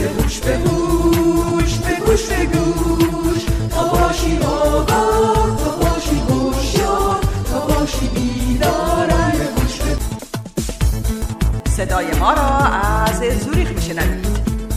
گوش به گوش، به گوش به گوش، تا باشی آگاه، تا باشی هوشیار، تا باشی بیدار. گوش به صدای ما را از زوریخ میشنوید.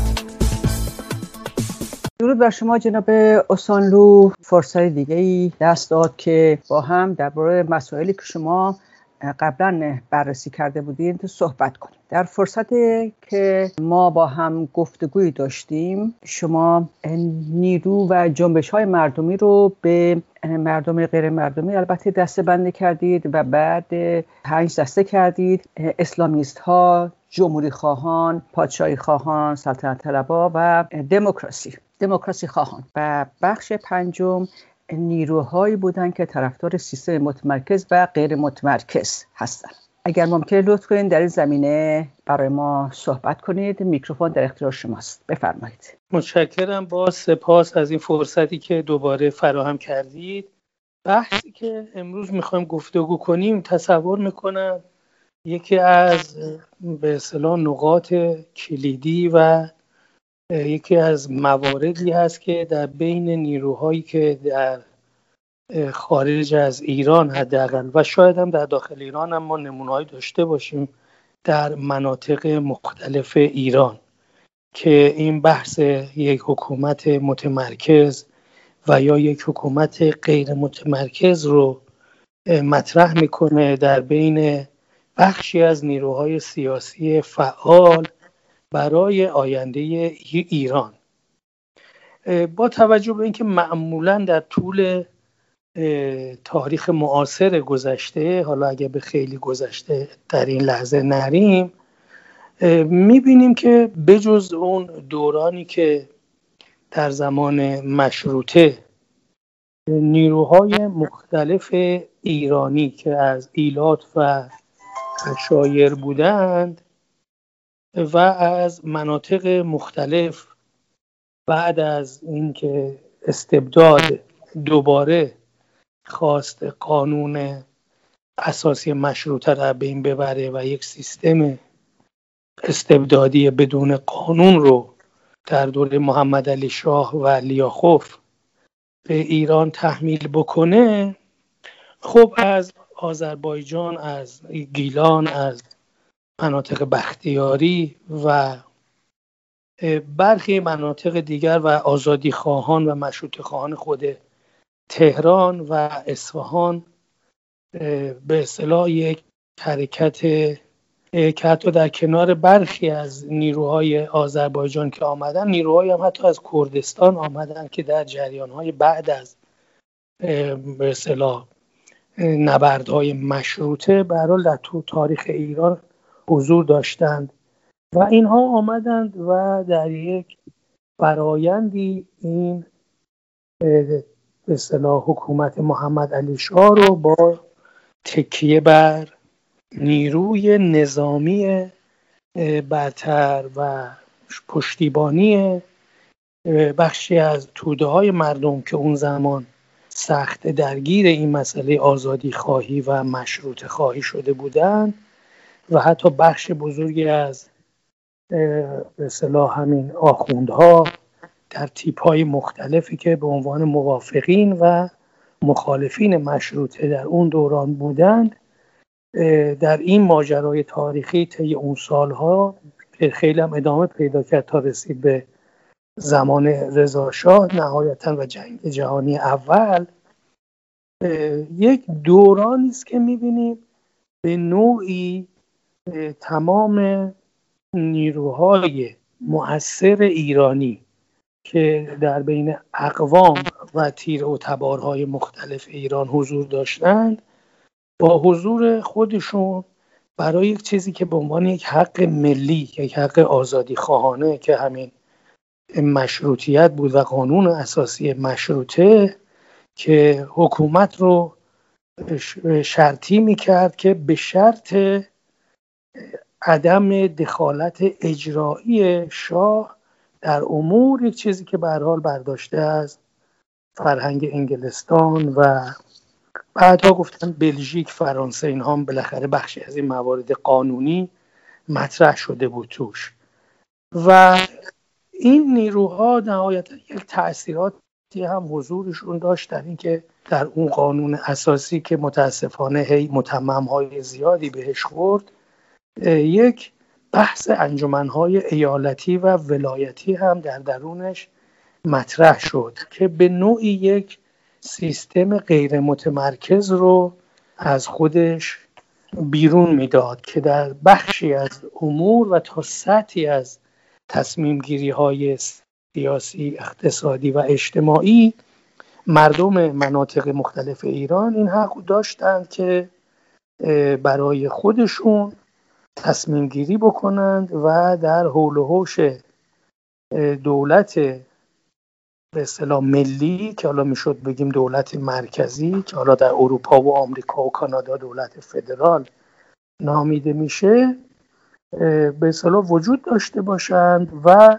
درود بر شما جناب اوسانلو. فرصت دیگه‌ای دست داد که با هم درباره مسائلی که شما قبلا بررسی کرده بودید صحبت کنیم. در فرصتی که ما با هم گفتگوی داشتیم، شما نیرو و جنبش‌های مردمی رو به مردم غیر مردمی البته دسته بندی کردید و بعد 5 دسته کردید: اسلامیست ها، جمهوری خواهان، پادشاهی خواهان، سلطنت طلبها و دموکراسی خواهان. و بخش پنجم نیروهایی بودن که طرفدار سیستم متمرکز و غیر متمرکز هستند. اگر ممکنه لطف کنید در این زمینه برای ما صحبت کنید. میکروفون در اختیار شماست، بفرمایید. متشکرم. با سپاس از این فرصتی که دوباره فراهم کردید. بحثی که امروز میخوایم گفتگو کنیم، تصور میکنم یکی از به اصطلاح نقاط کلیدی و یکی از مواردی هست که در بین نیروهایی که در خارج از ایران حداقل و شاید هم در داخل ایران هم ما نمونه‌هایی داشته باشیم در مناطق مختلف ایران که این بحث یک حکومت متمرکز و یا یک حکومت غیر متمرکز رو مطرح میکنه در بین بخشی از نیروهای سیاسی فعال برای آینده ایران. با توجه به اینکه معمولاً در طول تاریخ معاصر گذشته، حالا اگه به خیلی گذشته در این لحظه نریم، میبینیم که بجز اون دورانی که در زمان مشروطه نیروهای مختلف ایرانی که از ایلات و عشایر بودند و از مناطق مختلف بعد از اینکه استبداد دوباره خواست قانون اساسی مشروطه را بین ببره و یک سیستم استبدادی بدون قانون رو در دوره محمد علی شاه و لیاخوف به ایران تحمیل بکنه، خب از آذربایجان، از گیلان، از مناطق بختیاری و برخی مناطق دیگر و آزادی خواهان و مشروطه خواهان خود تهران و اصفهان به اصطلاح یک حرکت که حتی در کنار برخی از نیروهای آذربایجان که آمدن، نیروهای هم حتی از کردستان آمدن که در جریانهای بعد از به اصطلاح نبردهای مشروطه به هر حال در تاریخ ایران حضور داشتند و اینها آمدند و در یک فرایندی این به اصطلاح حکومت محمد علی شاه رو با تکیه بر نیروی نظامی برتر و پشتیبانی بخشی از توده‌های مردم که اون زمان سخت درگیر این مسئله آزادی خواهی و مشروطه خواهی شده بودند و حتی بخش بزرگی از به اصطلاح همین آخوندها در تیپ‌های مختلفی که به عنوان موافقین و مخالفین مشروطه در اون دوران بودند، در این ماجرای تاریخی طی اون سالها که خیلی هم ادامه پیدا کرد تا رسید به زمان رضا شاه نهایتاً و جنگ جهانی اول، یک دورانی است که می‌بینیم به نوعی تمام نیروهای مؤثر ایرانی که در بین اقوام و تیر و تبارهای مختلف ایران حضور داشتند، با حضور خودشون برای یک چیزی که به عنوان یک حق ملی، یک حق آزادی خواهانه که همین مشروطیت بود و قانون اساسی مشروطه، که حکومت رو شرطی میکرد که به شرط عدم دخالت اجرایی شاه در امور، یک چیزی که به هر حال برداشته از فرهنگ انگلستان و بعدها گفتن بلژیک، فرانسه، اینها هم بالاخره بخشی از این موارد قانونی مطرح شده بود توش. و این نیروها نهایتا یک تأثیراتی هم حضورشون داشت در اینکه در اون قانون اساسی که متاسفانه هی متمم‌های زیادی بهش خورد، یک بحث انجمن‌های ایالتی و ولایتی هم در درونش مطرح شد که به نوعی یک سیستم غیر متمرکز رو از خودش بیرون میداد که در بخشی از امور و تا سطحی از تصمیم گیری های سیاسی، اقتصادی و اجتماعی مردم مناطق مختلف ایران این حق داشتند که برای خودشون تصمیم گیری بکنند و در حول و حوش دولت به اصطلاح ملی که حالا میشد بگیم دولت مرکزی که حالا در اروپا و آمریکا و کانادا دولت فدرال نامیده میشه به اصطلاح وجود داشته باشند و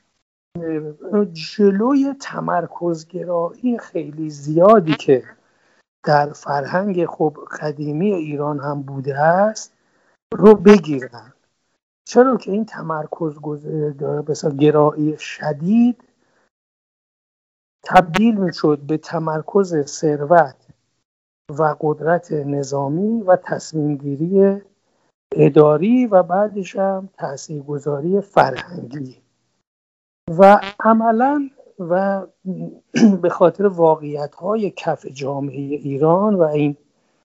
جلوی تمرکزگرایی خیلی زیادی که در فرهنگ خب قدیمی ایران هم بوده است رو بگیرن. چرا که این تمرکزگرایی شدید تبدیل میشد به تمرکز ثروت و قدرت نظامی و تصمیم گیری اداری و بعدش هم تاثیرگذاری فرهنگی و عملاً و به خاطر واقعیت‌های کف جامعه ایران و این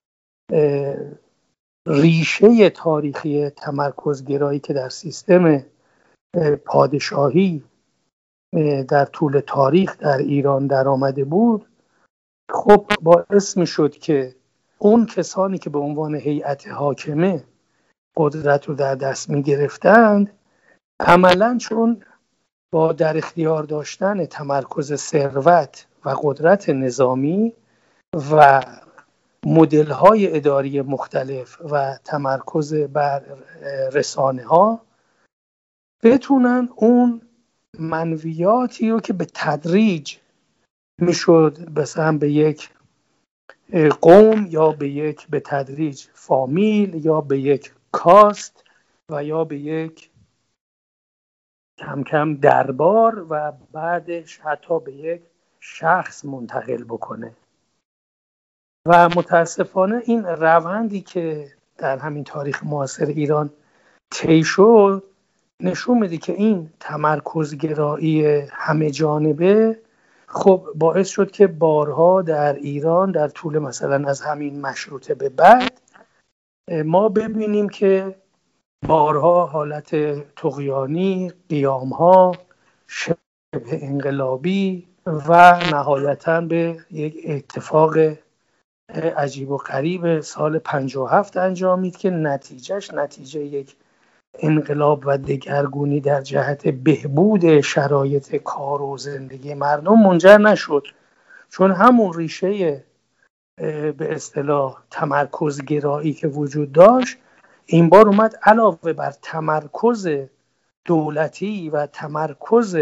ریشه تاریخی تمرکزگرایی که در سیستم پادشاهی در طول تاریخ در ایران در آمده بود، خب باعث می شد که اون کسانی که به عنوان هیئت حاکمه قدرت رو در دست می گرفتند عملاً چون با در اختیار داشتن تمرکز ثروت و قدرت نظامی و مدل‌های اداری مختلف و تمرکز بر رسانه‌ها بتونن اون منویاتی رو که به تدریج میشد مثلا به یک قوم یا به تدریج فامیل یا به یک کاست و یا به یک کم کم دربار و بعدش حتی به یک شخص منتقل بکنه. و متاسفانه این روندی که در همین تاریخ معاصر ایران طی شد نشون میده که این تمرکزگرایی همه جانبه خب باعث شد که بارها در ایران در طول مثلا از همین مشروطه به بعد ما ببینیم که بارها حالت طغیانی، قیام‌ها، شبه انقلابی و نهایتاً به یک اتفاق عجیب و غریب سال 57 انجامید که نتیجه یک انقلاب و دگرگونی در جهت بهبود شرایط کار و زندگی مردم منجر نشد، چون همون ریشه به اصطلاح تمرکزگرایی که وجود داشت این بار اومد علاوه بر تمرکز دولتی و تمرکز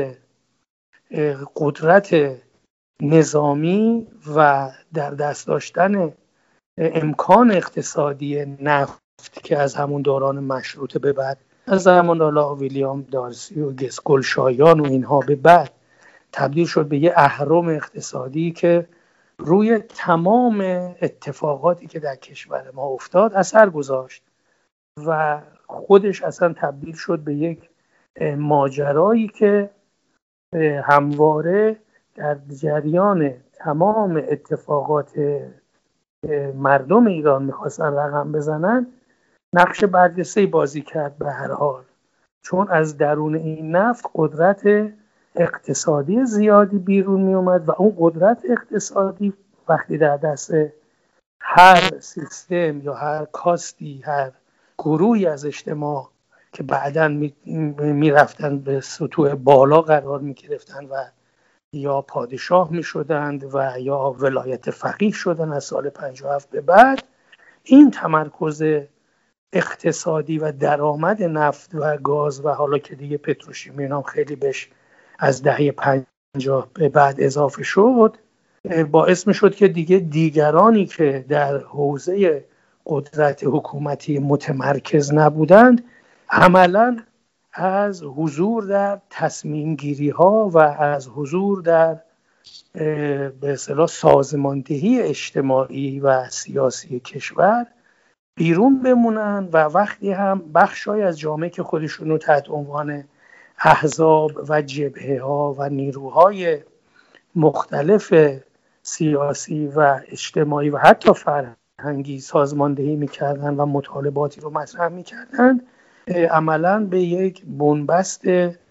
قدرت نظامی و در دست داشتن امکان اقتصادی نفت که از همون دوران مشروطه به بعد از زمان ویلیام دارسی و گلشایان و اینها به بعد تبدیل شد به یه اهرم اقتصادی که روی تمام اتفاقاتی که در کشور ما افتاد اثر گذاشت و خودش اصلا تبدیل شد به یک ماجرایی که همواره در جریان تمام اتفاقات مردم ایران میخواستن رقم بزنن نقش برجسته‌ای بازی کرد به هر حال، چون از درون این نفت قدرت اقتصادی زیادی بیرون می اومد و اون قدرت اقتصادی وقتی در دست هر سیستم یا هر کاستی هر گروهی از اجتماع که بعداً می رفتن به سطوح بالا قرار می گرفتن و یا پادشاه می شدند و یا ولایت فقیه شدن از سال 57 به بعد، این تمرکز اقتصادی و درآمد نفت و گاز و حالا که دیگه پتروشیمی هم خیلی بهش از دهه 50 به بعد اضافه شد باعث می شد که دیگرانی که در حوزه قدرت حکومتی متمرکز نبودند عملاً از حضور در تصمیم گیری ها و از حضور در به اصطلاح سازماندهی اجتماعی و سیاسی کشور بیرون بمونن و وقتی هم بخشای از جامعه که خودشون رو تحت عنوان احزاب و جبهه ها و نیروهای مختلف سیاسی و اجتماعی و حتی فرهنگی سازماندهی میکردن و مطالباتی رو مطرح میکردن، عملاً به یک بنبست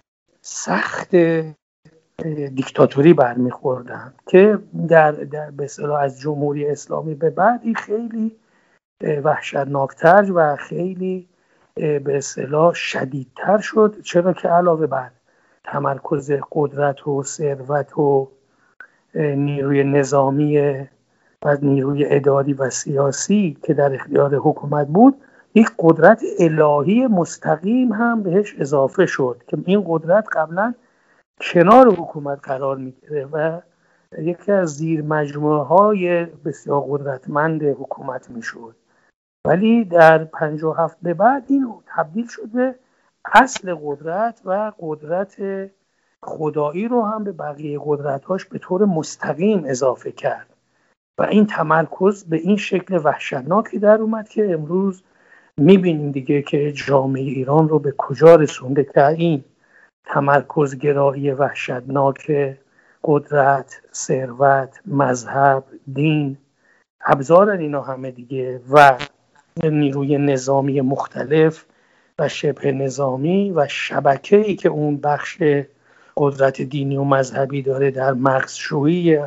سخت دیکتاتوری برمیخوردن که در به اصطلاح از جمهوری اسلامی به بعد این خیلی وحشتناکتر و خیلی به اصطلاح شدیدتر شد، چرا که علاوه بر تمرکز قدرت و ثروت و نیروی نظامی و نیروی اداری و سیاسی که در اختیار حکومت بود، یک قدرت الهی مستقیم هم بهش اضافه شد که این قدرت قبلا کنار حکومت قرار میگیره و یکی از زیر مجموعه های بسیار قدرتمند حکومت میشد. ولی در 57 به بعد این تبدیل شد به اصل قدرت و قدرت خدایی رو هم به بقیه قدرت‌هاش به طور مستقیم اضافه کرد و این تمرکز به این شکل وحشتناکی در اومد که امروز میبینیم دیگه که جامعه ایران رو به کجا رسونده که این تمرکزگرایی وحشتناک قدرت، ثروت، مذهب، دین، ابزار اینا همه دیگه و نیروی نظامی مختلف و شبه نظامی و شبکه‌ای که اون بخش قدرت دینی و مذهبی داره در مغزشویی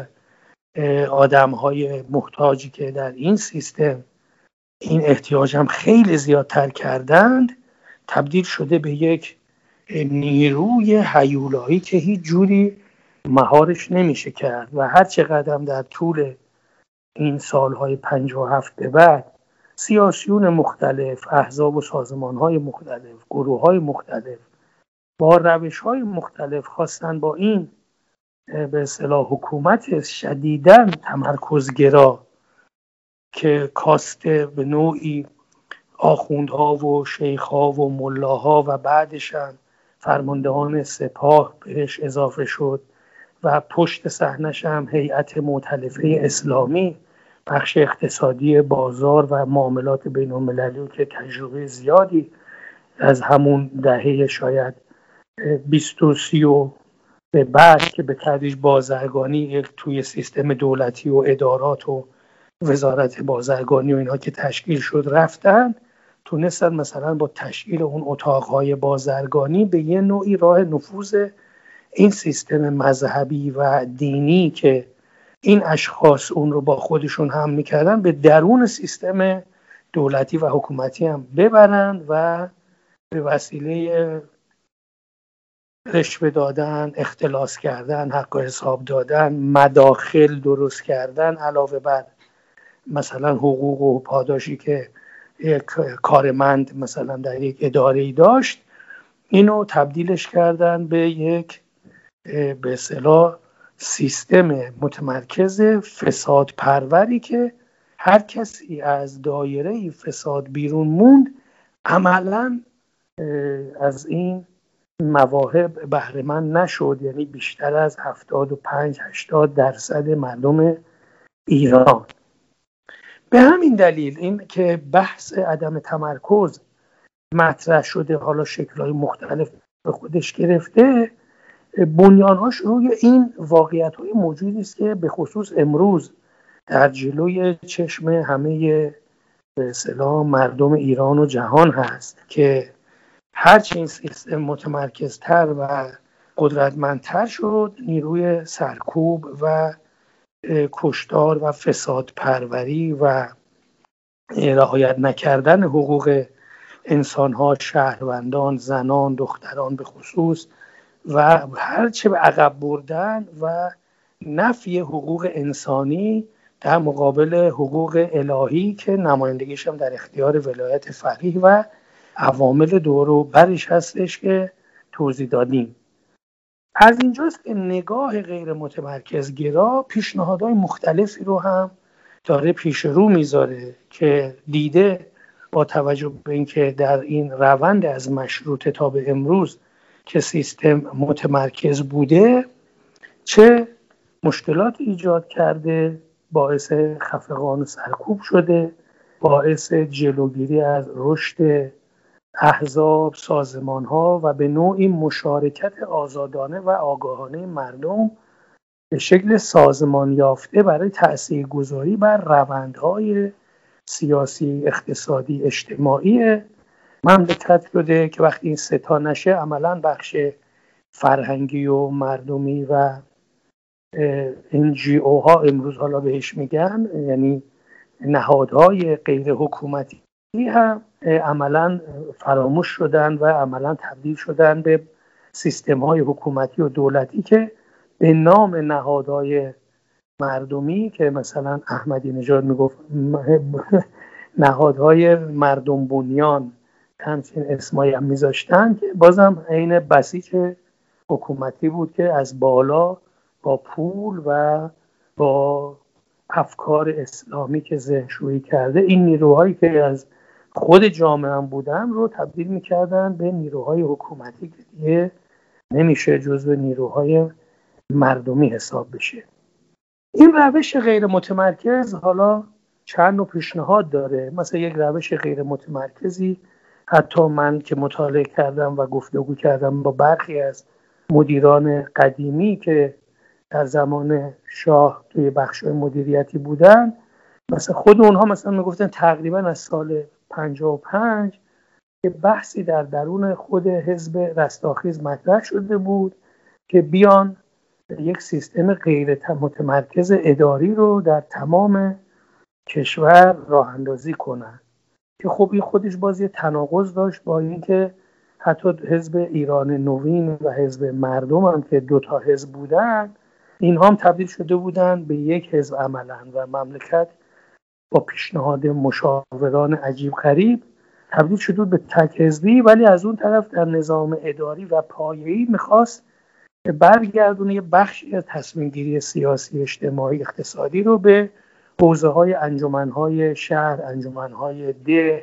آدم‌های محتاجی که در این سیستم این احتیاج هم خیلی زیادتر کردند، تبدیل شده به یک نیروی هیولایی که هیچ جوری مهارش نمیشه کرد و هر چقدر هم در طول این سالهای 57 به بعد سیاسیون مختلف، احزاب و سازمانهای مختلف، گروههای مختلف با روشهای مختلف خواستن با این به اصطلاح حکومت شدیداً تمرکزگرا که کاسته به نوعی آخوندها و شیخها و ملاها و بعدش هم فرماندهان سپاه بهش اضافه شد و پشت صحنش هم هیئت مؤتلفه اسلامی، بخش اقتصادی بازار و معاملات بین المللی که تجربه زیادی از همون دهه شاید 20 و 30 و به بعد که به تدریج بازرگانی توی سیستم دولتی و ادارات و وزارت بازرگانی و اینها که تشکیل شد رفتن، تونستن مثلا با تشکیل اون اتاقهای بازرگانی به یه نوعی راه نفوذ این سیستم مذهبی و دینی که این اشخاص اون رو با خودشون هم میکردن به درون سیستم دولتی و حکومتی هم ببرن و به وسیله رشوه دادن، اختلاس کردن، حق و حساب دادن، مداخل درست کردن علاوه بر مثلا حقوق و پاداشی که یک کارمند مثلا در یک اداره‌ای داشت، اینو تبدیلش کردن به یک به اصطلاح سیستم متمرکز فساد پروری که هر کسی از دایره فساد بیرون موند عملاً از این مواهب بهره مند نشد. یعنی بیشتر از 75-80% مردم ایران. به همین دلیل این که بحث عدم تمرکز مطرح شده، حالا شکل‌های مختلف به خودش گرفته، بنیانهاش روی این واقعیت‌های موجودی است که به خصوص امروز در جلوی چشم همه به اصطلاح مردم ایران و جهان هست که هرچی این سیستم متمرکزتر و قدرتمندتر شد، نیروی سرکوب و کشتار و فساد پروری و رعایت نکردن حقوق انسان‌ها، شهروندان، زنان، دختران به خصوص و هرچه به عقب بردن و نفی حقوق انسانی در مقابل حقوق الهی که نمایندگیش هم در اختیار ولایت فقیه و عوامل دور و برش هستش که توضیح دادیم. از اینجاست که نگاه غیر متمرکزگرا پیشنهادهای مختلفی رو هم داره پیش رو میذاره که دیده با توجه به اینکه در این روند از مشروطه تا به امروز که سیستم متمرکز بوده چه مشکلات ایجاد کرده، باعث خفقان و سرکوب شده، باعث جلوگیری از رشد احزاب، سازمان‌ها و به نوعی مشارکت آزادانه و آگاهانه مردم به شکل سازمان یافته برای تأثیرگذاری بر روندهای سیاسی، اقتصادی، اجتماعی مملکت شده که وقتی این ستا نشه عملاً بخش فرهنگی و مردمی و NGO ها امروز حالا بهش میگن، یعنی نهادهای غیر حکومتی هم عملاً فراموش شدن و عملاً تبدیل شدن به سیستم های حکومتی و دولتی که به نام نهادهای مردمی که مثلا احمدی نژاد میگفت نهادهای مردم بنیان همچین اسمایی هم میذاشتن که بازم عین بسیج حکومتی بود که از بالا با پول و با افکار اسلامی که ذهن‌شویی کرده این نیروهایی که از خود جامعه هم بودن رو تبدیل میکردن به نیروهای حکومتی که دیگه نمیشه جزو نیروهای مردمی حساب بشه. این روش غیر متمرکز حالا چند نوع پیشنهاد داره. مثلا یک روش غیر متمرکزی حتی من که مطالعه کردم و گفتگو کردم با برخی از مدیران قدیمی که در زمان شاه توی بخش‌های مدیریتی بودن، مثلا خود اونها مثلا میگفتن تقریبا از سال 55 که بحثی در درون خود حزب رستاخیز مطرح شده بود که بیان یک سیستم غیر متمرکز اداری رو در تمام کشور راه اندازی کنن که خب این خودش باز یه تناقض داشت با اینکه حتی حزب ایران نوین و حزب مردم هم که دوتا حزب بودن اینها هم تبدیل شده بودن به یک حزب عملاً و مملکت با پیشنهاد مشاوران عجیب غریب تبدیل شده بود به تک حزبی، ولی از اون طرف در نظام اداری و پایه‌ای میخواست برگردونه یه بخشی از تصمیم گیری سیاسی، اجتماعی، اقتصادی رو به حوزه‌های انجمن‌های شهر، انجمن‌های ده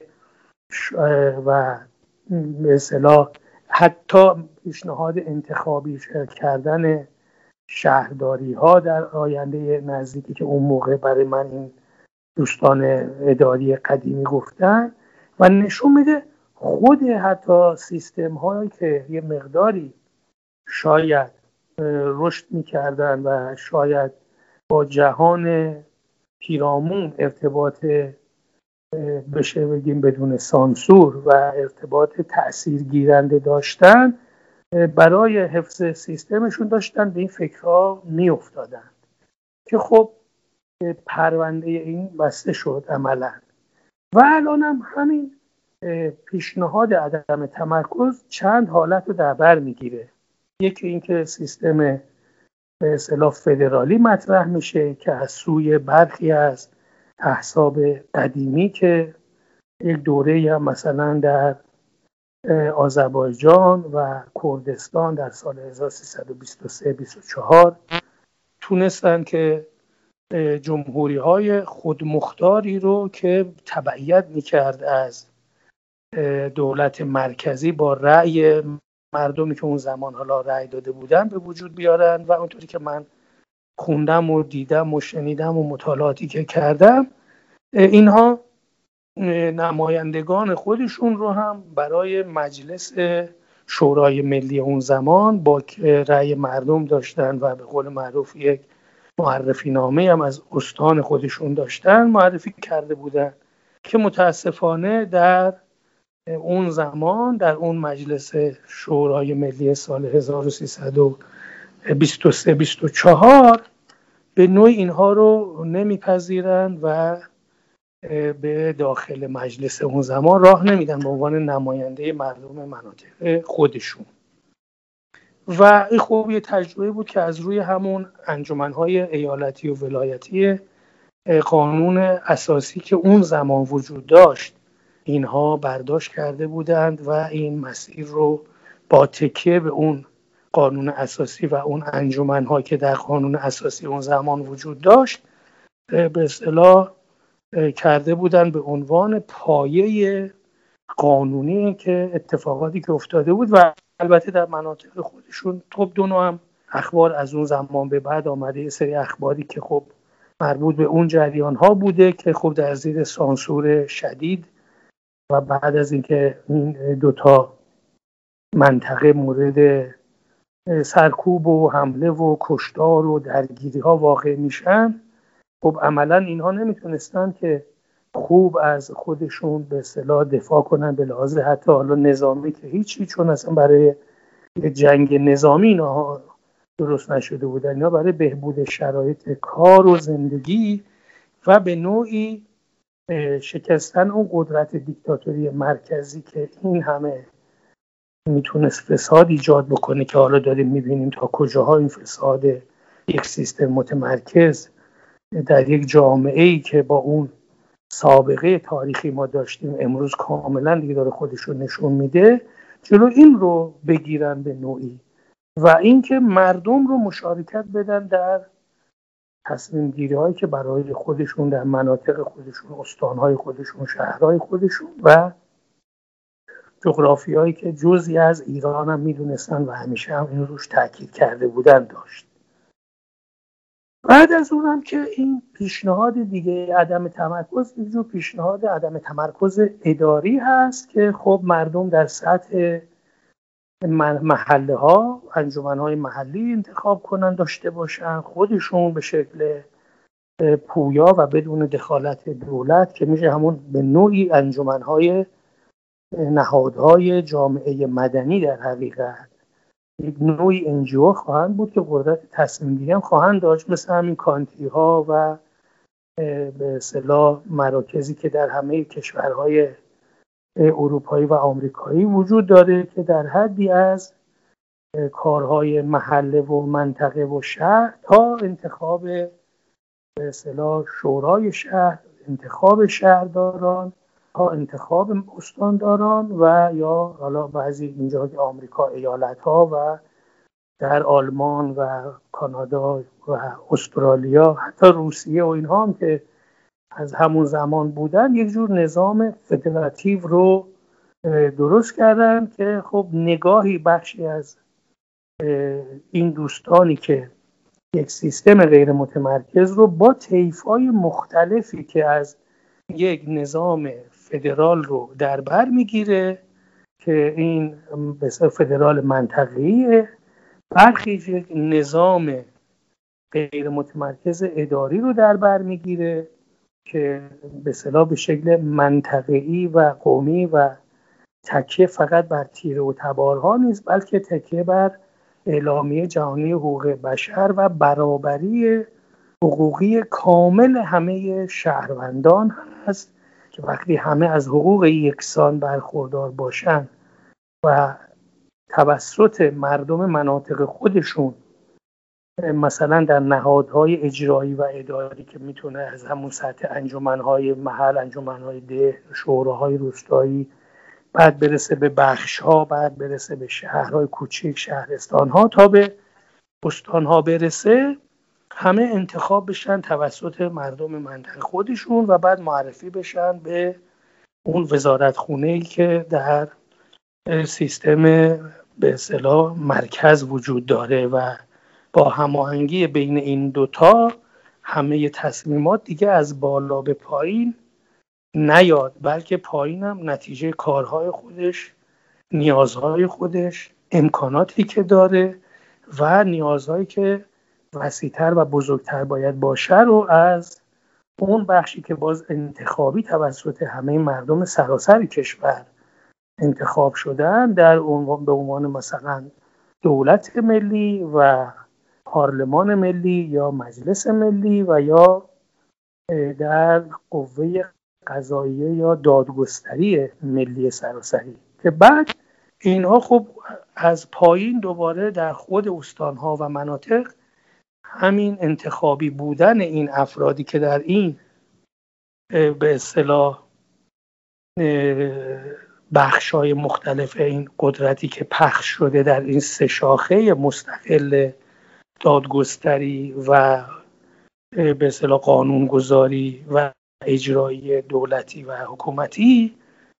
و به اصطلاح حتی پیشنهاد انتخابی کردن شهرداری‌ها در آینده نزدیکی که اون موقع برای من این دوستان اداری قدیمی گفتن و نشون میده خود حتی سیستم‌هایی که یه مقداری شاید رشد می‌کردن و شاید با جهان پیرامون ارتباط بشه بگیم بدون سانسور و ارتباط تأثیرگیرنده داشتن، برای حفظ سیستمشون داشتن به این فکرها میافتادن که خب پرونده این بسته شد عملاً. و الان هم همین پیشنهاد عدم تمرکز چند حالت رو در بر میگیره. یکی اینکه سیستم به اصطلاح فدرالی مطرح میشه که از سوی برخی از احزاب قدیمی که یک دوره‌ای هم مثلا در آذربایجان و کردستان در سال 1323-24 تونستن که جمهوری‌های خودمختاری رو که تبعیت می‌کرد از دولت مرکزی با رأی مردمی که اون زمان حالا رأی داده بودن به وجود بیارن و اونطوری که من خوندم و دیدم و شنیدم و مطالعاتی که کردم اینها نمایندگان خودشون رو هم برای مجلس شورای ملی اون زمان با رأی مردم داشتن و به قول معروف یک معرفی نامه هم از استان خودشون داشتن معرفی کرده بودن که متاسفانه در اون زمان در اون مجلس شورای ملی سال 1323-24 به نوعی اینها رو نمیپذیرن و به داخل مجلس اون زمان راه نمیدن به عنوان نماینده مردم مناطق خودشون. و این خوب یه تجربه بود که از روی همون انجمنهای ایالتی و ولایتی قانون اساسی که اون زمان وجود داشت اینها برداشت کرده بودند و این مسیر رو با تکیه به اون قانون اساسی و اون انجمنها که در قانون اساسی اون زمان وجود داشت به اصطلاح کرده بودن به عنوان پایه قانونی که اتفاقاتی که افتاده بود و البته در مناطق خودشون خب دو نوع هم اخبار از اون زمان به بعد آمده، یه سری اخباری که خب مربوط به اون جریان ها بوده که خب در زیر سانسور شدید و بعد از اینکه این دوتا منطقه مورد سرکوب و حمله و کشتار و درگیری ها واقع میشن، خب عملا اینها نمیتونستن که خوب از خودشون به اصطلاح دفاع کنن به لحاظ حتی حالا نظامی که هیچی، چون اصلا برای جنگ نظامی اینها درست نشده بودن، اینا برای بهبود شرایط کار و زندگی و به نوعی شکستن اون قدرت دیکتاتوری مرکزی که این همه میتونست فساد ایجاد بکنه که حالا داریم میبینیم تا کجاها این فساد یک سیستم متمرکز در یک جامعه‌ای که با اون سابقه تاریخی ما داشتیم امروز کاملا دیگه داره خودش رو نشون میده، جلو این رو بگیرن به نوعی و اینکه مردم رو مشارکت بدن در تصمیم گیری هایی که برای خودشون در مناطق خودشون، استانهای خودشون، شهرهای خودشون و جغرافیایی که جزئی از ایران هم میدونستن و همیشه هم این روش تاکید کرده بودن داشت. بعد از اونم که این پیشنهاد دیگه عدم تمرکز، یک جور پیشنهاد عدم تمرکز اداری هست که خب مردم در سطح محله ها انجمن‌های محلی انتخاب کنن داشته باشن، خودشون به شکل پویا و بدون دخالت دولت که میشه همون به نوعی انجمن‌های نهادهای جامعه مدنی در حقیقت یک نوعی NGO خواهند بود که قدرت تصمیم گیری هم خواهند داشت، مثل همین کانتی ها و به اصطلاح مراکزی که در همه کشورهای اروپایی و آمریکایی وجود داره که در حدی از کارهای محله و منطقه و شهر تا انتخاب به اصطلاح شورای شهر، انتخاب شهرداران، تا انتخاب استانداران و یا حالا بعضی اینجا که آمریکا ایالت‌ها و در آلمان و کانادا و استرالیا حتی روسیه و اینها هم که از همون زمان بودن یک جور نظام فدراتیو رو درست کردن که خب نگاهی بخشی از این دوستانی که یک سیستم غیر متمرکز رو با طیف‌های مختلفی که از یک نظام فدرال رو در بر میگیره که این به اصطلاح فدرال منطقه‌ایه، برخی یک نظام غیر متمرکز اداری رو در بر میگیره که به اصطلاح به شکل منطقه‌ای و قومی و تکیه فقط بر تیره و تبارها نیست، بلکه تکیه بر اعلامیه جهانی حقوق بشر و برابری حقوقی کامل همه شهروندان هست که وقتی همه از حقوق یکسان برخوردار باشن و توسط مردم مناطق خودشون مثلا در نهادهای اجرایی و اداری که میتونه از همون سطح انجمنهای محل، انجمنهای ده، شوراهای روستایی، بعد برسه به بخش‌ها، بعد برسه به شهرهای کوچیک، شهرستان‌ها تا به استان‌ها برسه، همه انتخاب بشن توسط مردم منطقه خودشون و بعد معرفی بشن به اون وزارتخونه‌ای که در سیستم به اصطلاح مرکز وجود داره و با هماهنگی بین این دوتا همه تصمیمات دیگه از بالا به پایین نیاد، بلکه پایین هم نتیجه کارهای خودش، نیازهای خودش، امکاناتی که داره و نیازهایی که وسیع‌تر و بزرگتر باید باشه رو از اون بخشی که باز انتخابی توسط همه مردم سراسر کشور انتخاب شدن در عنوان به عنوان مثلا دولت ملی و پارلمان ملی یا مجلس ملی و یا در قوه قضاییه یا دادگستری ملی سراسری که بعد اینها خب از پایین دوباره در خود استانها و مناطق همین انتخابی بودن این افرادی که در این به اصطلاح بخش‌های مختلف این قدرتی که پخش شده در این سه شاخه مستقل دادگستری و به اصطلاح قانونگذاری و اجرایی دولتی و حکومتی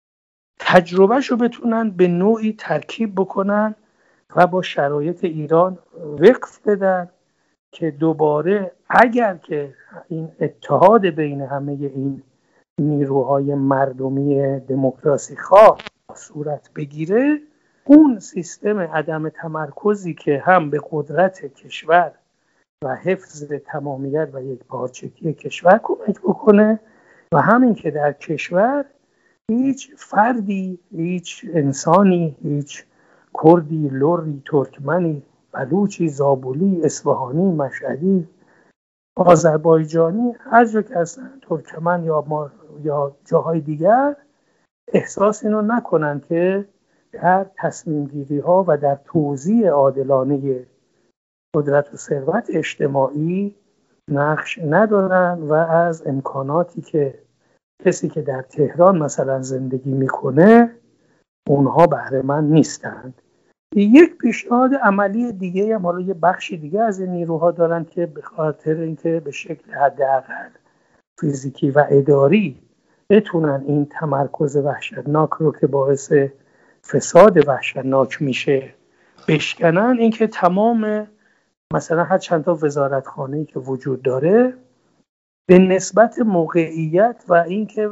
تجربهشو بتونن به نوعی ترکیب بکنن و با شرایط ایران وقف بدن که دوباره اگر که این اتحاد بین همه این نیروهای مردمی دموکراسی خواه صورت بگیره، اون سیستم عدم تمرکزی که هم به قدرت کشور و حفظ تمامیت و یکپارچگی کشور کمک بکنه و همین که در کشور هیچ فردی، هیچ انسانی، هیچ کردی، لری، ترکمنی، بلوچی، زابلی، اصفهانی، مشهدی، آذربایجانی، هر جا که هستن، ترکمن یا جاهای دیگر، احساس اینو نکنن که در تصمیم گیری ها و در توزیع عادلانه قدرت و ثروت اجتماعی نقش ندارن و از امکاناتی که کسی که در تهران مثلا زندگی میکنه اونها بهره مند نیستند. یک پیشنهاد عملی دیگه هم، حالا یه بخش دیگه از این نیروها دارن که به خاطر اینکه به شکل حداقل فیزیکی و اداری بتونن این تمرکز وحشتناک رو که باعث فساد وحشتناک میشه بشکنن، اینکه تمام مثلا هر چند تا وزارتخانه‌ای که وجود داره به نسبت موقعیت و اینکه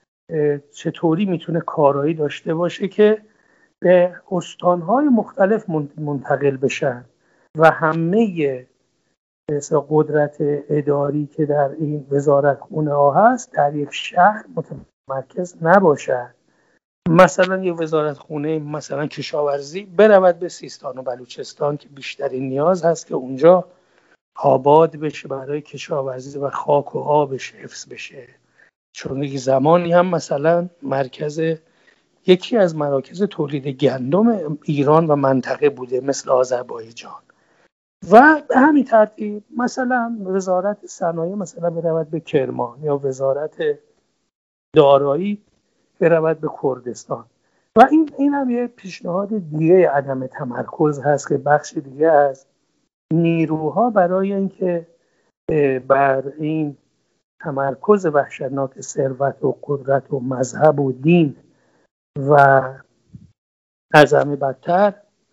چطوری میتونه کارایی داشته باشه که به استانهای مختلف منتقل بشن و همه قدرت اداری که در این وزارتخونه ها هست در یک شهر متمرکز نباشد. مثلا یه وزارتخونه مثلا کشاورزی برود به سیستان و بلوچستان که بیشترین نیاز هست که اونجا آباد بشه برای کشاورزی و خاک و آبش حفظ بشه، چون یک زمانی هم مثلا یکی از مراکز تولید گندم ایران و منطقه بوده مثل آذربایجان. و به همین ترتیب مثلا وزارت صنایع مثلا برود به کرمان یا وزارت دارایی برود به کردستان. و این هم یه پیشنهاد دیگه عدم تمرکز هست که بخش دیگه از نیروها برای اینکه بر این تمرکز وحشتناک ثروت و قدرت و مذهب و دین و از همه بدتر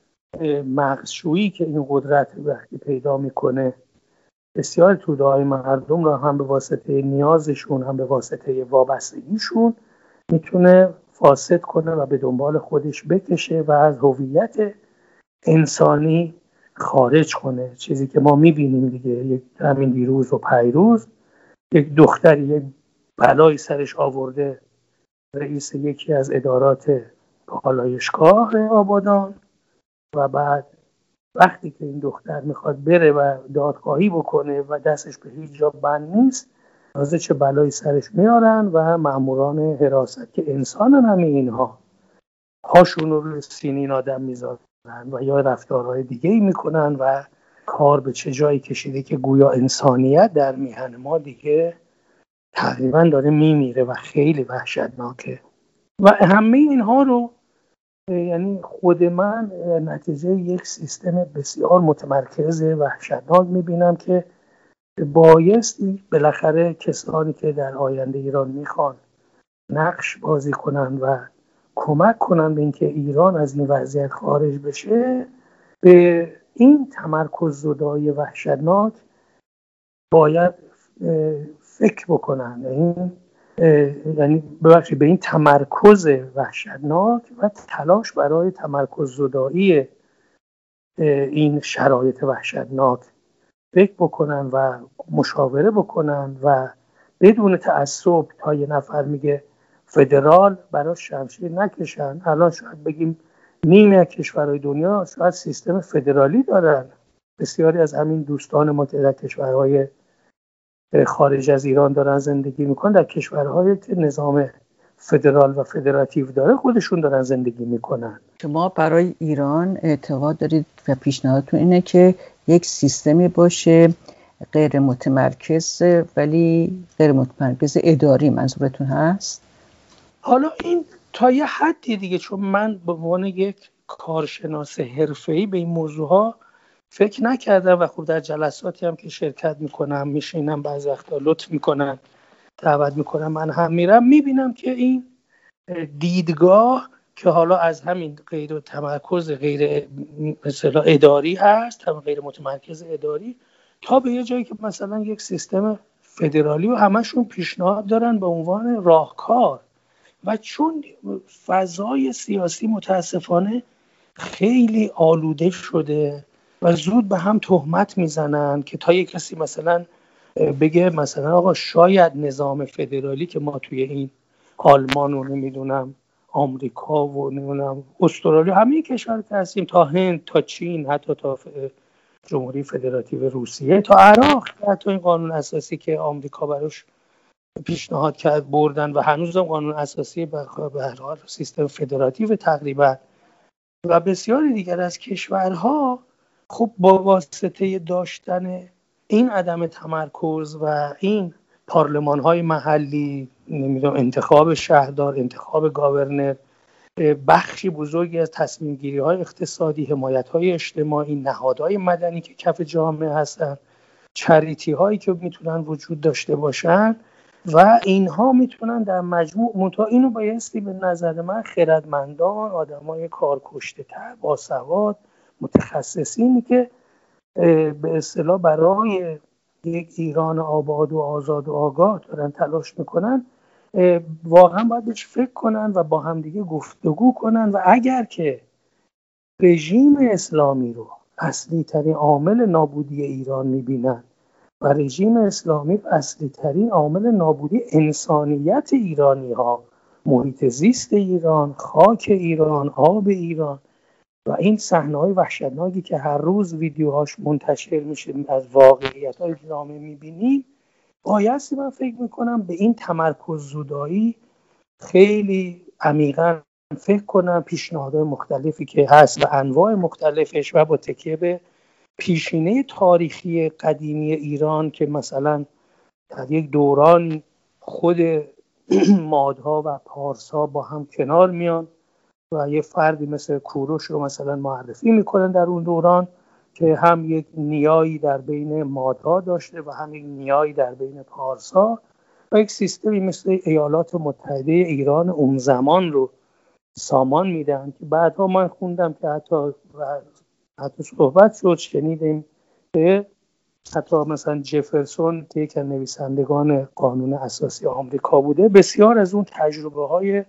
مغزشویی که این قدرت وقتی پیدا میکنه بسیار توده‌های مردم را هم به واسطه نیازشون هم به واسطه وابستگیشون میتونه فاسد کنه و به دنبال خودش بکشه و از هویت انسانی خارج کنه. چیزی که ما میبینیم دیگه، همین دیروز و پیروز یک دختری یک بلایی سرش آورده، رئیس یکی از ادارات پالایشگاه آبادان، و بعد وقتی که این دختر میخواد بره و دادخواهی بکنه و دستش به هیچ جا بند نیست، تازه چه بلایی سرش میارن و ماموران حراست که انسانن همه اینها هاشون رو روی سینین آدم میذارن و یا رفتارهای دیگه ای میکنن و کار به چه جایی کشیده که گویا انسانیت در میهن ما دیگه تقریبا داره میمیره و خیلی وحشتناکه. و همه اینها رو یعنی خود من نتیجه یک سیستم بسیار متمرکز وحشتناک میبینم که بایستی بالاخره کسانی که در آینده ایران میخوان نقش بازی کنن و کمک کنن به اینکه ایران از این وضعیت خارج بشه، به این تمرکز زدایی وحشتناک باید فکر بکنن. یعنی ببخشید به این تمرکز وحشتناک و تلاش برای تمرکز زدایی این شرایط وحشتناک فکر بکنن و مشاوره بکنن و بدون تعصب تا یه نفر میگه فدرال براش شمشیر نکشن. الان شاید بگیم نیمه کشورهای دنیا شاید سیستم فدرالی دارن. بسیاری از همین دوستان ما که در کشورهای خارج از ایران دارن زندگی میکنن، در کشورهایی که نظام فدرال و فدراتیو داره خودشون دارن زندگی میکنن. شما برای ایران اعتقاد دارید و پیشنهادتون اینه که یک سیستمی باشه غیر متمرکز، ولی غیر متمرکز اداری منظورتون هست؟ حالا این تا یه حدی دیگه، چون من به عنوان یک کارشناس حرفه‌ای به این موضوعها فکر نکردم و خب در جلساتی هم که شرکت میکنم میشینم بعضی وقتا لطف میکنن دعوت میکنم، من هم میرم، میبینم که این دیدگاه که حالا از همین غیر تمرکز غیر مثلا اداری هست، هم غیر متمرکز اداری، تا به یه جایی که مثلا یک سیستم فدرالی و همشون پیشنهاد دارن به عنوان راهکار. و چون فضای سیاسی متاسفانه خیلی آلوده شده و زود به هم تهمت میزنن که تا یک کسی مثلا بگه مثلا آقا شاید نظام فدرالی که ما توی این آلمان و نمیدونم آمریکا و نمیدونم استرالیا، همه کشور که هستیم، تا هند تا چین، حتی تا جمهوری فدراتیو روسیه، تا عراق، حتی این قانون اساسی که آمریکا براش پیشنهاد کرد بردن و هنوزم قانون اساسی به هر حال سیستم فدراتیو تقریبا، و بسیاری دیگر از کشورها خب با واسطه داشتن این عدم تمرکز و این پارلمان‌های محلی، نمیدونم انتخاب شهردار، انتخاب گاورنر، بخشی بزرگی از تصمیم‌گیری‌های اقتصادی، حمایت‌های اجتماعی، نهادهای مدنی که کف جامعه هستن، چریتی‌هایی که میتونن وجود داشته باشن و اینها میتونن در مجموع منتها اینو بایستی به نظر من خردمندان، آدمای کارکشته‌تر، باسواد، متخصصینی که به اصطلاح برای یک ایران آباد و آزاد و آگاه دارن تلاش میکنن، واقعا باید بهش فکر کنن و با همدیگه گفتگو کنن و اگر که رژیم اسلامی رو اصلی ترین عامل نابودی ایران میبینن و رژیم اسلامی اصلی ترین عامل نابودی انسانیت ایرانی ها، محیط زیست ایران، خاک ایران، آب ایران و این صحنه‌های وحشتناکی که هر روز ویدیوهاش منتشر میشه از واقعیت‌های جامعه میبینیم، بایستی من فکر میکنم به این تمرکز زدایی خیلی عمیقاً فکر کنم، پیشنهادهای مختلفی که هست و انواع مختلفش و با تکیه به پیشینه تاریخی قدیمی ایران که مثلا در یک دوران خود مادها و پارسا با هم کنار میان و یه فردی مثل کوروش رو مثلا معرفی میکنن در اون دوران که هم یک نیایی در بین مادها داشته و هم یک نیایی در بین پارسا و یک سیستمی مثل ایالات متحده ایران اون زمان رو سامان میدن که بعدها من خوندم که حتی صحبت شد، شنیدیم که حتی مثلا جفرسون که یک از نویسندگان قانون اساسی آمریکا بوده، بسیار از اون تجربه های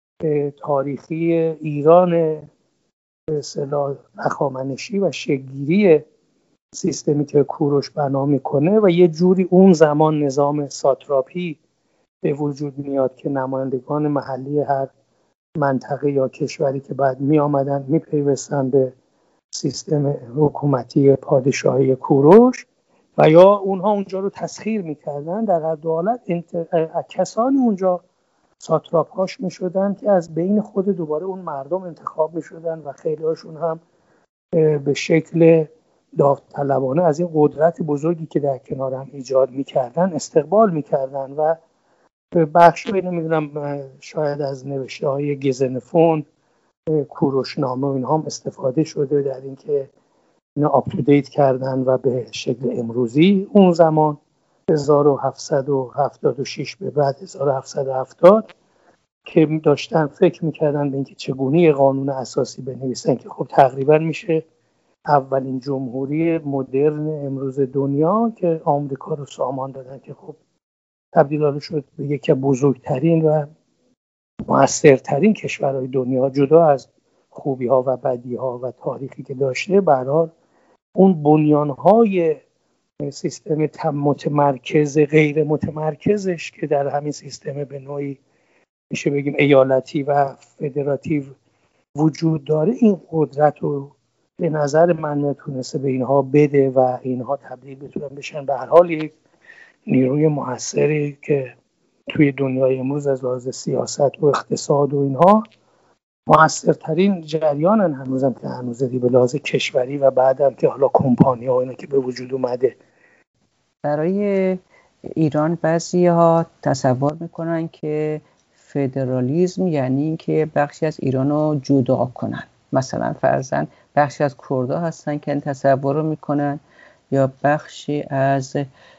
تاریخی ایران به اصطلاح هخامنشی و شکل‌گیری سیستمی که کوروش بنا میکنه و یه جوری اون زمان نظام ساتراپی به وجود میاد که نمایندگان محلی هر منطقه یا کشوری که بعد می آمدن می پیوستن به سیستم حکومتی پادشاهی کوروش و یا اونها اونجا رو تسخیر میکردن، در هر دو حالت کسانی اونجا ساتراپ هاش میشدن که از بین خود دوباره اون مردم انتخاب میشدن و خیلی هاشون هم به شکل داوطلبانه از این قدرت بزرگی که در کنار هم ایجاد میکردن استقبال میکردن و بخشی نمیدونم شاید از نوشته های گزنفون، کوروشنامه و اینها هم استفاده شده در اینکه اینا آپتودیت کردن و به شکل امروزی اون زمان 1776 به بعد 1770 که داشتن فکر میکردن به اینکه چگونه قانون اساسی بنویسن که خب تقریبا میشه اولین جمهوری مدرن امروز دنیا که آمریکا رو سامان دادن که خب تبدیل شد به یکی از بزرگترین و موثرترین کشورهای دنیا، جدا از خوبی ها و بدی ها و تاریخی که داشته. به هر حال اون بنیان های سیستم متمرکز غیر متمرکزش که در همین سیستم به نوعی میشه بگیم ایالتی و فدراتیو وجود داره، این قدرت رو به نظر من نتونسته به اینها بده و اینها تبدیل بتونن بشن به هر حال یک نیروی موثری که توی دنیای امروز از لحاظ سیاست و اقتصاد و اینها موثرترین جریانن هنوزم که هنوزی به لحاظ کشوری و بعدم که حالا کمپانی ها اینا که به وجود اومده. برای ایران بعضی‌ها تصور میکنن که فدرالیسم یعنی که بخشی از ایران رو جدا کنن، مثلا فرضاً بخشی از کردها هستن که این تصور رو میکنن، یا بخشی از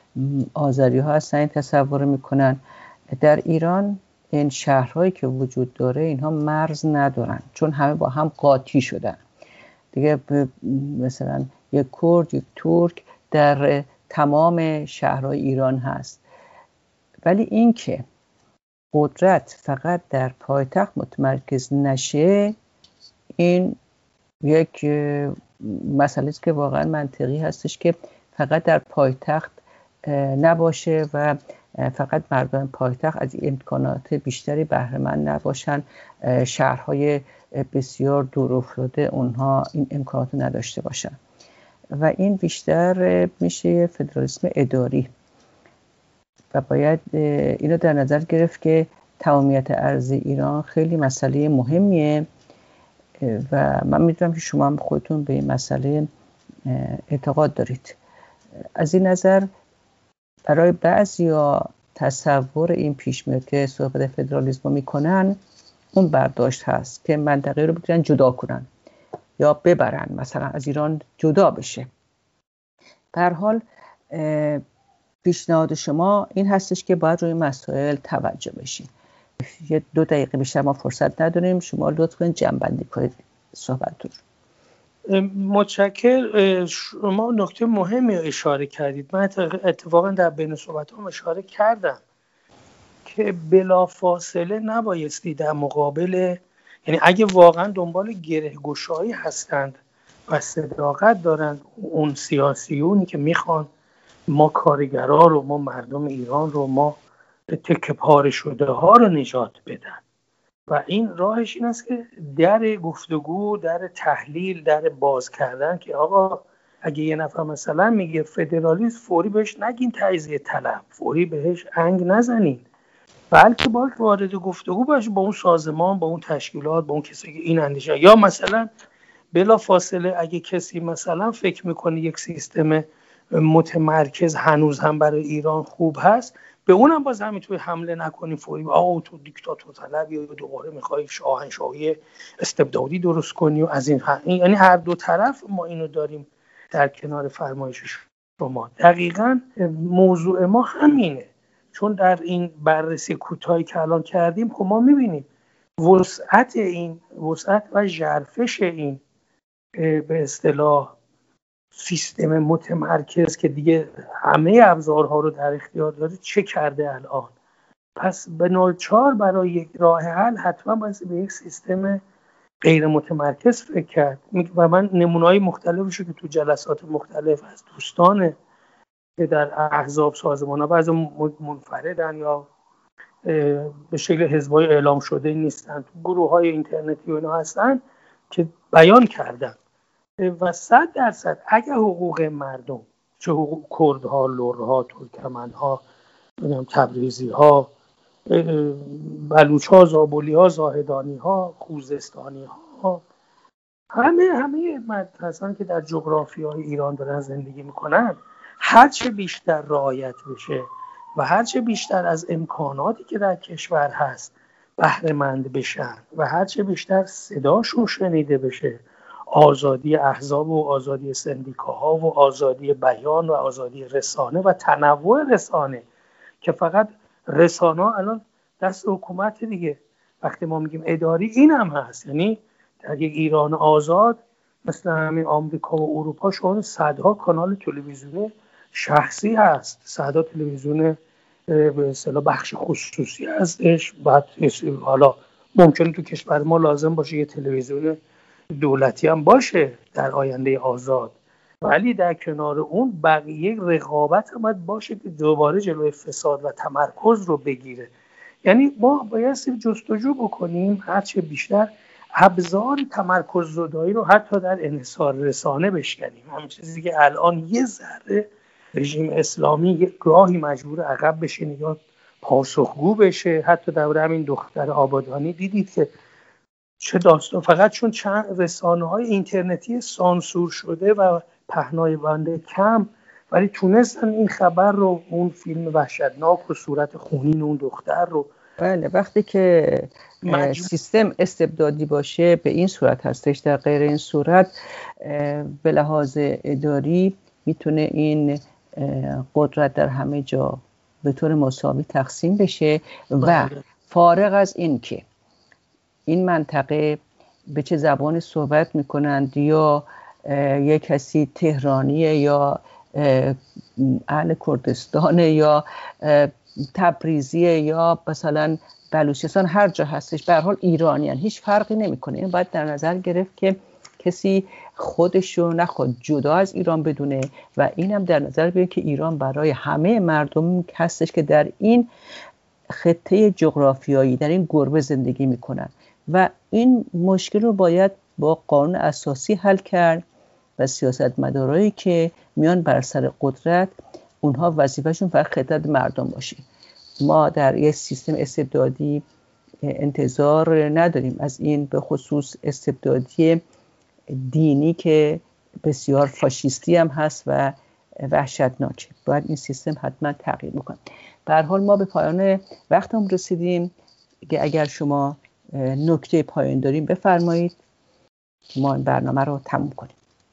آذری ها هستن این تصور میکنن. در ایران این شهرهایی که وجود داره اینها مرز ندارن، چون همه با هم قاطی شدن دیگه. مثلا یک کرد، یک ترک در تمام شهرهای ایران هست. ولی این که قدرت فقط در پایتخت متمرکز نشه، این یک مسئله است که واقعا منطقی هستش که فقط در پایتخت نباشه و فقط مردم پایتخت از امکانات بیشتری بهره مند نباشن. شهرهای بسیار دورافتاده اونها این امکانات نداشته باشن و این بیشتر میشه فدرالیسم اداری و باید اینو در نظر گرفت که تمامیت ارضی ایران خیلی مسئله مهمیه و من میدونم که شما هم خودتون به این مسئله اعتقاد دارید. از این نظر برای بعضیا تصور این پیش میاد که صحبت فدرالیسم میکنن، اون برداشت هست که منطقه رو بگیرن جدا کنن یا ببرن، مثلا از ایران جدا بشه. به هر حال پیشنهاد شما این هستش که باید روی مسائل توجه بشه. یه 2 دقیقه بیشتر ما فرصت نداریم، شما لطف کنید جمع‌بندی کنید صحبتتون. متشکرم. شما نکته مهمی رو اشاره کردید. من اتفاقا در بین صحبتام اشاره کردم که بلافاصله نبایستی در مقابل، یعنی اگه واقعا دنبال گره‌گشایی هستند و صداقت دارند اون سیاسیونی که میخوان ما کارگرها رو، ما مردم ایران رو، ما تکه پاره شده ها رو نجات بدن و این راهش این است که در گفتگو، در تحلیل، در باز کردن که آقا اگه یه نفر مثلا میگه فدرالیسم، فوری بهش نگین تجزیه طلب، فوری بهش انگ نزنین، بلکه باید وارد گفتگو باشه با اون سازمان، با اون تشکیلات، با اون کسی که این اندیشه. یا مثلا بلا فاصله اگه کسی مثلا فکر میکنه یک سیستم متمرکز هنوز هم برای ایران خوب هست، به اونم باز همینطوری حمله نکنیم فوری آقا تو دیکتاتور طلبی یا دوباره میخوای شاهنشاهی استبدادی درست کنی و از این یعنی هر دو طرف ما اینو داریم در کنار فرمایش شما. دقیقاً موضوع ما همینه، چون در این بررسی کوتاهی که الان کردیم خب ما میبینیم وسعت و ژرفش این به اصطلاح سیستم متمرکز که دیگه همه ابزارها رو در اختیار داره چه کرده الان. پس به ناچار برای یک راه حل حتما باید به یک سیستم غیر متمرکز فکر کرد و من نمونه‌های مختلفشو که تو جلسات مختلف از دوستان که در احزاب سازمان‌ها بعضی منفردن یا به شکل حزبای اعلام شده نیستن، تو گروه‌های اینترنتی و اینا هستن که بیان کردن و 100% اگر حقوق مردم، چه حقوق کردها، لرها، ترکمنها، تبریزی‌ها، بلوچ‌ها، زابلی‌ها، زاهدانی‌ها، خوزستانی‌ها، همه مردم که در جغرافیای ایران دارن زندگی میکنن، هرچه بیشتر رعایت بشه و هرچه بیشتر از امکاناتی که در کشور هست بهره مند بشن و هرچه بیشتر صداشون شنیده بشه، آزادی احزاب و آزادی سندیکاها و آزادی بیان و آزادی رسانه و تنوع رسانه که فقط رسانه الان دست حکومت دیگه. وقتی ما میگیم اداری این هم هست، یعنی در یک ایران آزاد مثل همین آمریکا و اروپا شما صدها کانال تلویزیونی شخصی هست، صدها تلویزیون به اصطلاح بخش خصوصی هستش. بعد حالا ممکنه تو کشور ما لازم باشه یه تلویزیون دولتی هم باشه در آینده آزاد، ولی در کنار اون بقیه رقابت هم باشه که دوباره جلوی فساد و تمرکز رو بگیره. یعنی ما باید جستجو بکنیم هرچه بیشتر ابزار تمرکز زدایی رو حتی در انحصار رسانه بشکنیم. همین چیزی که الان یه ذره رژیم اسلامی یک راهی مجبور عقب بشینه یا پاسخگو بشه. حتی در همین دختر آبادانی دیدید که چه داستان، فقط چون چند رسانه‌های اینترنتی سانسور شده و پهنای بنده کم، ولی تونستن این خبر رو، اون فیلم وحشتناک و صورت خونین اون دختر رو. بله، وقتی که سیستم استبدادی باشه به این صورت هستش. در غیر این صورت به لحاظ اداری میتونه این قدرت در همه جا به طور مساوی تقسیم بشه و فارغ از این که این منطقه به چه زبانی صحبت میکنند یا یک کسی تهرانیه یا اهل کردستانه یا تبریزیه یا مثلا بلوچستان، هر جا هستش به هر حال ایرانیان، هیچ فرقی نمیکنه. این باید در نظر گرفت که کسی خودشو نخواد جدا از ایران بدونه و اینم در نظر بگیرید که ایران برای همه مردم هستش که در این خطه جغرافیایی، در این گربه زندگی میکنن و این مشکل رو باید با قانون اساسی حل کرد و سیاستمدارایی که میان بر سر قدرت اونها وظیفهشون فقط خدمت مردم باشه. ما در یک سیستم استبدادی انتظار نداریم از این، به خصوص استبدادی دینی که بسیار فاشیستی هم هست و وحشتناکه. باید این سیستم حتما تغییر بکنه. به هر حال ما به پایان وقتمون رسیدیم که اگر شما نکته پایان داریم بفرمایید ما این برنامه رو تموم کنیم.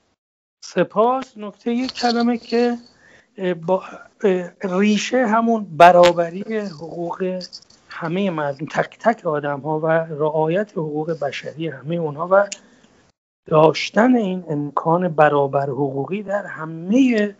سپاس. نکته یک کلمه که با ریشه همون برابری حقوق همه مردم، تک تک آدم ها و رعایت حقوق بشری همه اونها و داشتن این امکان برابر حقوقی در همه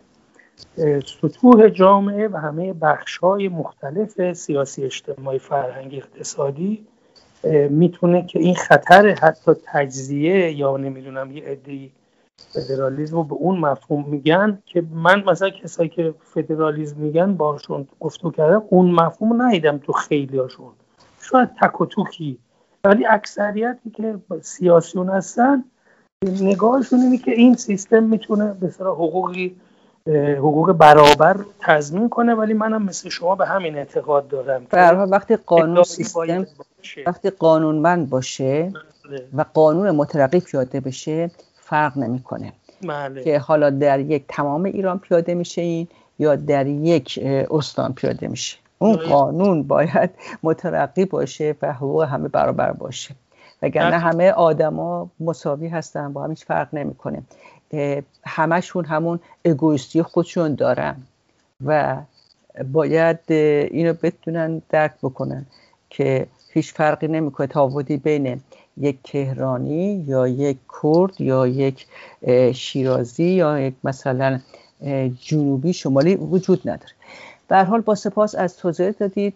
سطوح جامعه و همه بخش‌های مختلف سیاسی، اجتماعی، فرهنگی، اقتصادی میتونه که این خطر حتی تجزیه یا نمیدونم یه عده‌ای فدرالیسم رو به اون مفهوم میگن که من مثلا کسایی که فدرالیسم میگن باشون گفتگو کردم اون مفهوم ندیدم تو خیلی هاشون، شاید تک و توکی، ولی اکثریتی که سیاسیون هستن نگاهشون اینه که این سیستم میتونه به اصطلاح حقوق برابر تضمین کنه، ولی منم مثل شما به همین اعتقاد دارم. به هر حال وقتی قانون سیستم وقتی قانونمند باشه و قانون مترقی پیاده بشه فرق نمیکنه که حالا در یک تمام ایران پیاده میشه این یا در یک استان پیاده میشه، اون قانون باید مترقی باشه و حقوق همه برابر باشه، وگرنه همه آدما مساوی هستن، با هم هیچ فرق نمیکنه. همشون همون اگویستی خودشون دارن و باید اینو بتونن درک بکنن که هیچ فرقی نمیکنه، تفاوتی بین یک تهرانی یا یک کرد یا یک شیرازی یا یک مثلا جنوبی شمالی وجود نداره. به هر حال با سپاس از توضیح دادید.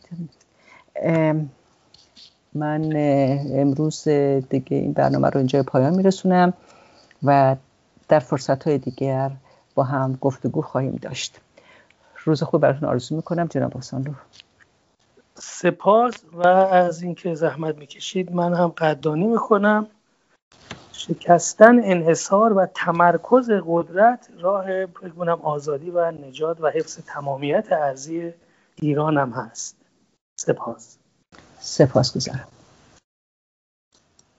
من امروز دیگه این برنامه رو اینجا پایان میرسونم و در فرصت‌های دیگر با هم گفتگو خواهیم داشت. روز خوب براتون آرزو میکنم جناب آسانلو. سپاس و از اینکه زحمت میکشید من هم قدردانی میکنم. شکستن انحصار و تمرکز قدرت راه بگم آزادی و نجات و حفظ تمامیت ارضی ایران هم هست. سپاسگزارم.